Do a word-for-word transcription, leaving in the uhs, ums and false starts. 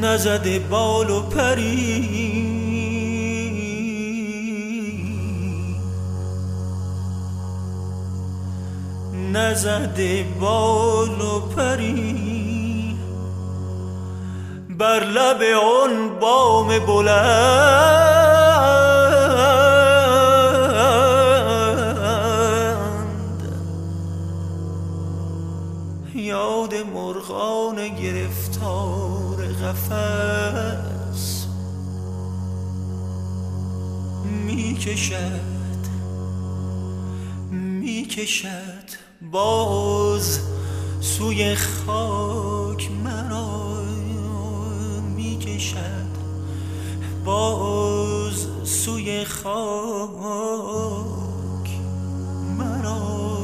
نزده بال و پری، نزده بال و پری، بر لب آن بام بلند یاد مرغان گرفتار قفس می کشد، می کشد باز سوی خاک مرا، می کشد باز سوی خاک مرا.